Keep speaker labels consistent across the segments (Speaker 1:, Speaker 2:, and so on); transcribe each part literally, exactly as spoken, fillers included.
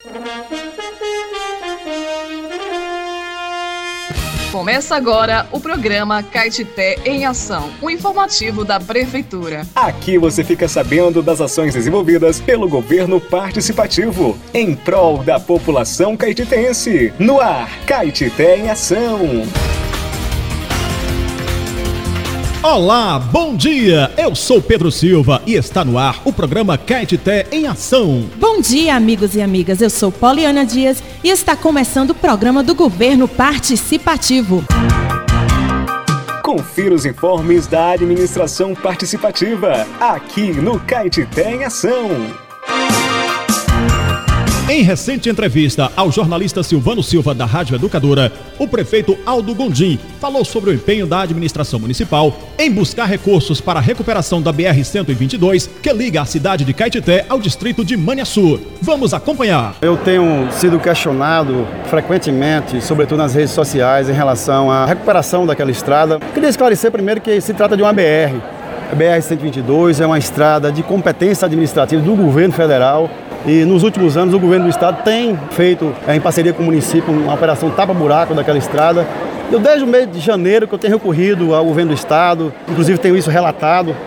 Speaker 1: Começa agora o programa Caetité em Ação, um informativo da Prefeitura.
Speaker 2: Aqui você fica sabendo das ações desenvolvidas pelo governo participativo em prol da população caetitense. No ar, Caetité em Ação.
Speaker 3: Olá, bom dia! Eu sou Pedro Silva e está no ar o programa Caetité em Ação.
Speaker 4: Bom dia, amigos e amigas. Eu sou Poliana Dias e está começando o programa do Governo Participativo.
Speaker 2: Confira os informes da administração participativa, aqui no Caetité em Ação.
Speaker 3: Em recente entrevista ao jornalista Silvano Silva da Rádio Educadora, o prefeito Aldo Gondim falou sobre o empenho da administração municipal em buscar recursos para a recuperação da B R cento e vinte e dois, que liga a cidade de Caetité ao distrito de Maniaçu. Vamos acompanhar.
Speaker 5: Eu tenho sido questionado frequentemente, sobretudo nas redes sociais, em relação à recuperação daquela estrada. Queria esclarecer primeiro que se trata de uma B R. A B R cento e vinte e dois é uma estrada de competência administrativa do governo federal. E nos últimos anos o governo do estado tem feito, é, em parceria com o município, uma operação tapa-buraco daquela estrada. Eu desde o mês de janeiro que eu tenho recorrido ao governo do estado, inclusive tenho isso relatado,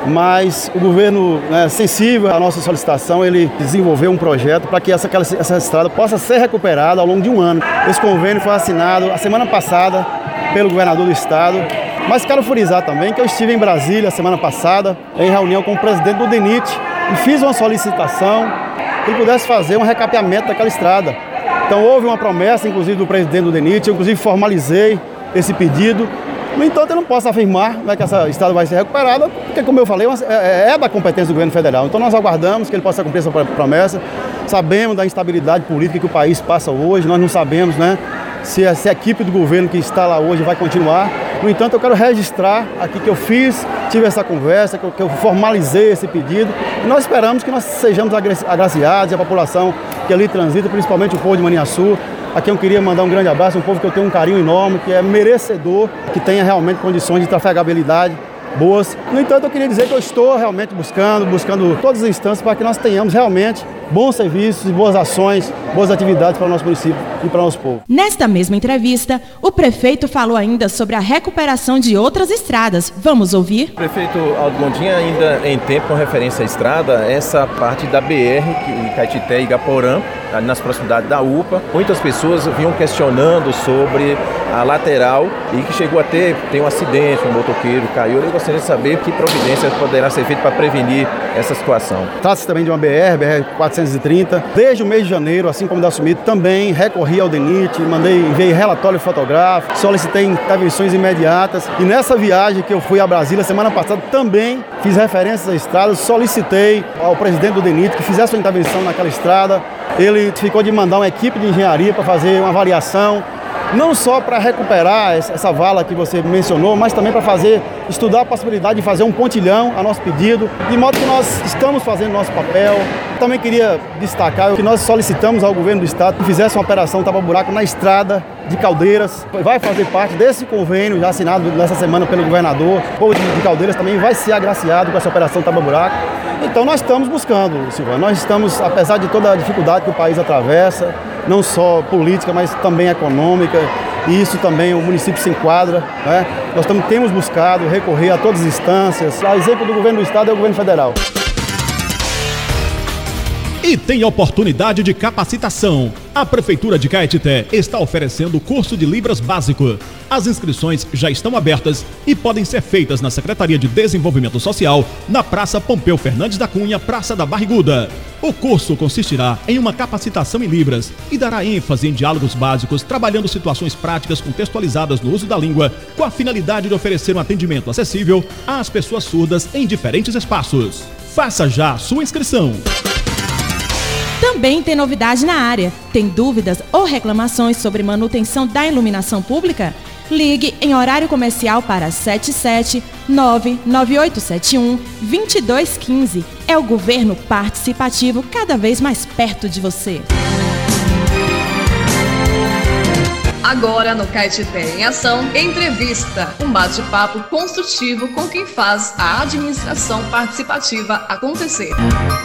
Speaker 5: mas o governo, né, sensível à nossa solicitação, ele desenvolveu um projeto para que essa, essa estrada possa ser recuperada ao longo de um ano. Esse convênio foi assinado a semana passada pelo governador do estado. Mas quero frisar também que eu estive em Brasília a semana passada, em reunião com o presidente do DENIT, e fiz uma solicitação que ele pudesse fazer um recapeamento daquela estrada. Então houve uma promessa, inclusive, do presidente do DENIT, eu inclusive formalizei esse pedido. No entanto, eu não posso afirmar, né, que essa estrada vai ser recuperada, porque, como eu falei, é, é da competência do governo federal. Então nós aguardamos que ele possa cumprir essa promessa. Sabemos da instabilidade política que o país passa hoje, nós não sabemos, né, se a, se a equipe do governo que está lá hoje vai continuar. No entanto, eu quero registrar aqui que eu fiz, tive essa conversa, que eu, que eu formalizei esse pedido. E nós esperamos que nós sejamos agraciados, e a população que ali transita, principalmente o povo de Maniaçu, a quem eu queria mandar um grande abraço, um povo que eu tenho um carinho enorme, que é merecedor, que tenha realmente condições de trafegabilidade boas. No entanto, eu queria dizer que eu estou realmente buscando, buscando todas as instâncias para que nós tenhamos realmente bons serviços e boas ações, boas atividades para o nosso município e para o nosso povo.
Speaker 4: Nesta mesma entrevista, o prefeito falou ainda sobre a recuperação de outras estradas. Vamos ouvir?
Speaker 6: O prefeito Aldo Gondim, ainda em tempo com referência à estrada, essa parte da B R, que Caetité e Igaporã, ali nas proximidades da U P A, muitas pessoas vinham questionando sobre a lateral e que chegou a ter, tem um acidente, um motoqueiro caiu. Eu gostaria de saber que providências poderá ser feita para prevenir essa situação.
Speaker 5: Trata-se também de uma B R, B R quatrocentos e trinta. Desde o mês de janeiro, assim como da Sumito, também recorri ao DENIT, mandei, enviei relatório fotográfico, solicitei intervenções imediatas. E nessa viagem que eu fui a Brasília semana passada, também fiz referências à estrada, solicitei ao presidente do DENIT que fizesse uma intervenção naquela estrada. Ele ficou de mandar uma equipe de engenharia para fazer uma avaliação, não só para recuperar essa vala que você mencionou, mas também para fazer, estudar a possibilidade de fazer um pontilhão a nosso pedido, de modo que nós estamos fazendo nosso papel. Também queria destacar que nós solicitamos ao governo do estado que fizesse uma operação tapa-buraco na estrada de Caldeiras. Vai fazer parte desse convênio já assinado nessa semana pelo governador. O povo de Caldeiras também vai ser agraciado com essa operação tapa-buraco. Então nós estamos buscando, Silvano, nós estamos, apesar de toda a dificuldade que o país atravessa, não só política, mas também econômica, e isso também o município se enquadra, né? Nós também temos buscado recorrer a todas as instâncias. A exemplo do governo do estado é o governo federal.
Speaker 3: E tem oportunidade de capacitação. A Prefeitura de Caetité está oferecendo o curso de Libras básico. As inscrições já estão abertas e podem ser feitas na Secretaria de Desenvolvimento Social, na Praça Pompeu Fernandes da Cunha, Praça da Barriguda. O curso consistirá em uma capacitação em Libras e dará ênfase em diálogos básicos, trabalhando situações práticas contextualizadas no uso da língua, com a finalidade de oferecer um atendimento acessível às pessoas surdas em diferentes espaços. Faça já a sua inscrição.
Speaker 4: Também tem novidade na área. Tem dúvidas ou reclamações sobre manutenção da iluminação pública? Ligue em horário comercial para sete sete nove nove oito sete um dois dois um cinco. É o governo participativo cada vez mais perto de você.
Speaker 1: Agora no Caetité em Ação, entrevista, um bate-papo construtivo com quem faz a administração participativa acontecer.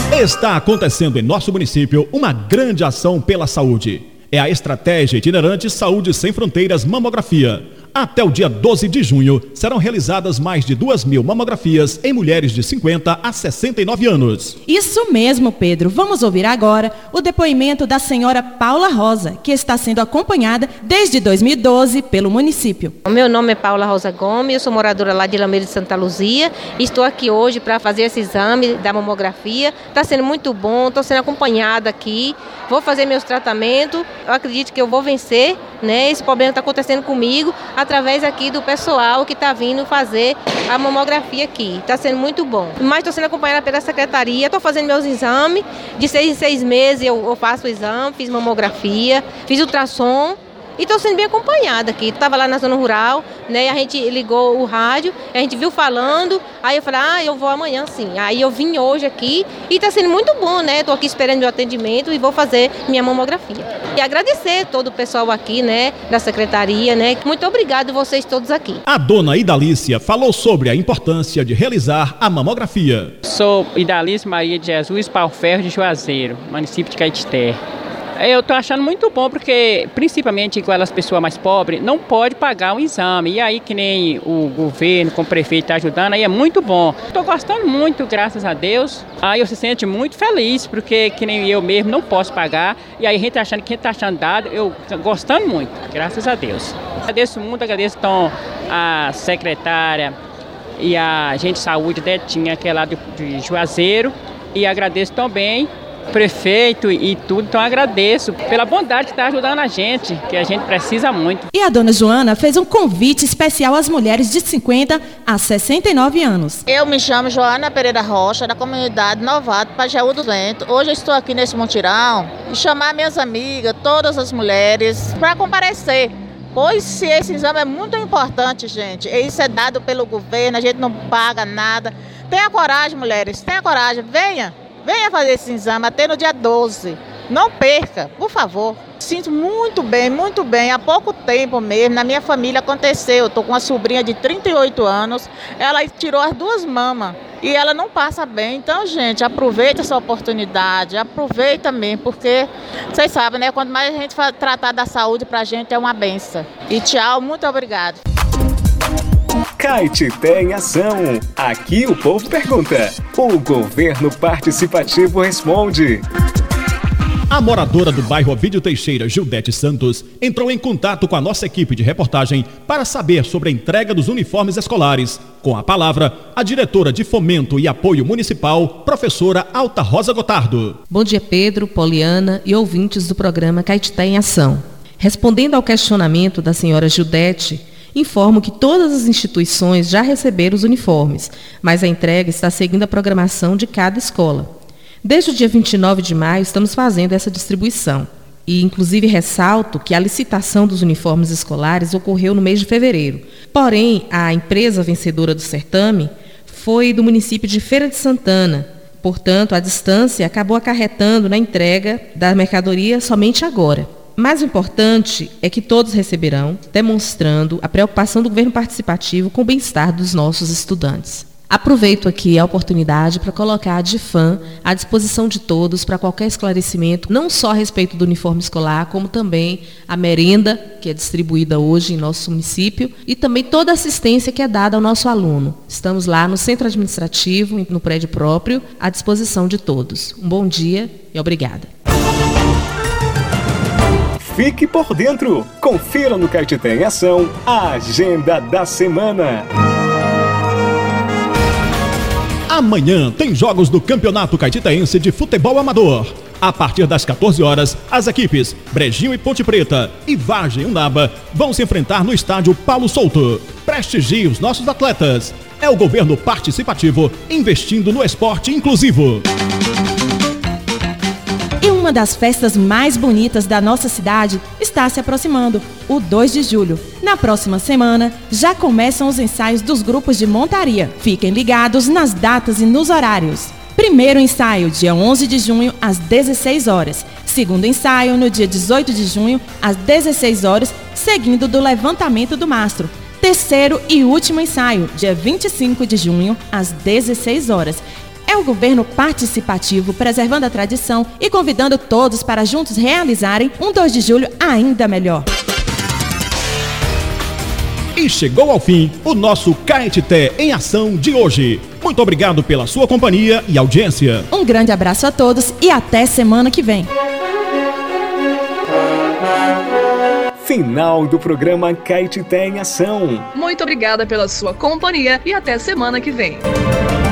Speaker 3: Está acontecendo em nosso município uma grande ação pela saúde. É a estratégia itinerante Saúde Sem Fronteiras Mamografia. Até o dia doze de junho, serão realizadas mais de duas mil mamografias em mulheres de cinquenta a sessenta e nove anos.
Speaker 4: Isso mesmo, Pedro. Vamos ouvir agora o depoimento da senhora Paula Rosa, que está sendo acompanhada desde dois mil e doze pelo município.
Speaker 7: O meu nome é Paula Rosa Gomes, eu sou moradora lá de Lameira de Santa Luzia. Estou aqui hoje para fazer esse exame da mamografia. Está sendo muito bom, estou sendo acompanhada aqui. Vou fazer meus tratamentos. Eu acredito que eu vou vencer, né? Esse problema está acontecendo comigo através aqui do pessoal que está vindo fazer a mamografia aqui. Está sendo muito bom. Mas estou sendo acompanhada pela secretaria, estou fazendo meus exames. De seis em seis meses eu, eu faço o exame, fiz mamografia, fiz ultrassom. E estou sendo bem acompanhada aqui. Estava lá na zona rural, né? A gente ligou o rádio, a gente viu falando. Aí eu falei, ah, eu vou amanhã sim. Aí eu vim hoje aqui e está sendo muito bom, né? Estou aqui esperando meu atendimento e vou fazer minha mamografia. E agradecer todo o pessoal aqui, né? Da secretaria, né? Muito obrigado vocês todos aqui.
Speaker 3: A dona Idalícia falou sobre a importância de realizar a mamografia.
Speaker 8: Sou Idalícia Maria de Jesus Pauferro de Juazeiro, município de Caetité. Eu estou achando muito bom porque, principalmente igual as pessoas mais pobres, não pode pagar um exame. E aí que nem o governo, com o prefeito está ajudando, aí é muito bom. Estou gostando muito, graças a Deus. Aí eu se sente muito feliz, porque que nem eu mesmo não posso pagar. E aí a gente está achando que a gente está achando dado, eu gostando muito, graças a Deus. Agradeço muito, agradeço então a secretária e a gente de saúde, Detinha, que é lá de, de Juazeiro. E agradeço também prefeito e tudo, então agradeço pela bondade que está ajudando a gente, que a gente precisa muito.
Speaker 4: E a dona Joana fez um convite especial às mulheres de cinquenta a sessenta e nove anos.
Speaker 9: Eu me chamo Joana Pereira Rocha, da comunidade Novato, Pajeú do Vento. Hoje eu estou aqui nesse mutirão e chamar minhas amigas, todas as mulheres, para comparecer. Pois se esse exame é muito importante, gente, isso é dado pelo governo, a gente não paga nada. Tenha coragem, mulheres, tenha coragem, venha. Venha fazer esse exame até no dia doze. Não perca, por favor. Sinto muito bem, muito bem. Há pouco tempo mesmo, na minha família aconteceu. Eu estou com uma sobrinha de trinta e oito anos. Ela tirou as duas mamas e ela não passa bem. Então, gente, aproveita essa oportunidade. Aproveita mesmo, porque vocês sabem, né? Quanto mais a gente tratar da saúde, pra gente é uma benção. E tchau, muito obrigado.
Speaker 2: Caetité em ação. Aqui o povo pergunta. O governo participativo responde.
Speaker 3: A moradora do bairro Ovídio Teixeira, Gildete Santos, entrou em contato com a nossa equipe de reportagem para saber sobre a entrega dos uniformes escolares. Com a palavra, a diretora de Fomento e Apoio Municipal, professora Alta Rosa Gotardo.
Speaker 10: Bom dia, Pedro, Poliana e ouvintes do programa Caetité em Ação. Respondendo ao questionamento da senhora Gildete, informo que todas as instituições já receberam os uniformes, mas a entrega está seguindo a programação de cada escola. Desde o dia vinte e nove de maio estamos fazendo essa distribuição e inclusive ressalto que a licitação dos uniformes escolares ocorreu no mês de fevereiro. Porém, a empresa vencedora do certame foi do município de Feira de Santana. Portanto, a distância acabou acarretando na entrega da mercadoria somente agora. Mais importante é que todos receberão, demonstrando a preocupação do governo participativo com o bem-estar dos nossos estudantes. Aproveito aqui a oportunidade para colocar a DIFAM à disposição de todos para qualquer esclarecimento, não só a respeito do uniforme escolar, como também a merenda, que é distribuída hoje em nosso município, e também toda a assistência que é dada ao nosso aluno. Estamos lá no centro administrativo, no prédio próprio, à disposição de todos. Um bom dia e obrigada.
Speaker 2: Fique por dentro. Confira no Caetité em Ação a agenda da semana.
Speaker 3: Amanhã tem jogos do Campeonato Caetitaense de Futebol Amador. A partir das quatorze horas, as equipes Brejinho e Ponte Preta e Vargem Unaba vão se enfrentar no estádio Paulo Souto. Prestigie os nossos atletas. É o governo participativo investindo no esporte inclusivo.
Speaker 4: E uma das festas mais bonitas da nossa cidade está se aproximando, o dois de julho. Na próxima semana, já começam os ensaios dos grupos de montaria. Fiquem ligados nas datas e nos horários. Primeiro ensaio, dia onze de junho, às dezesseis horas. Segundo ensaio, no dia dezoito de junho, às dezesseis horas, seguindo do levantamento do mastro. Terceiro e último ensaio, dia vinte e cinco de junho, às dezesseis horas. é o governo participativo, preservando a tradição e convidando todos para juntos realizarem um dois de julho ainda melhor.
Speaker 3: E chegou ao fim o nosso Caetité em Ação de hoje. Muito obrigado pela sua companhia e audiência.
Speaker 4: Um grande abraço a todos e até semana que vem.
Speaker 2: Final do programa Caetité em Ação.
Speaker 1: Muito obrigada pela sua companhia e até semana que vem.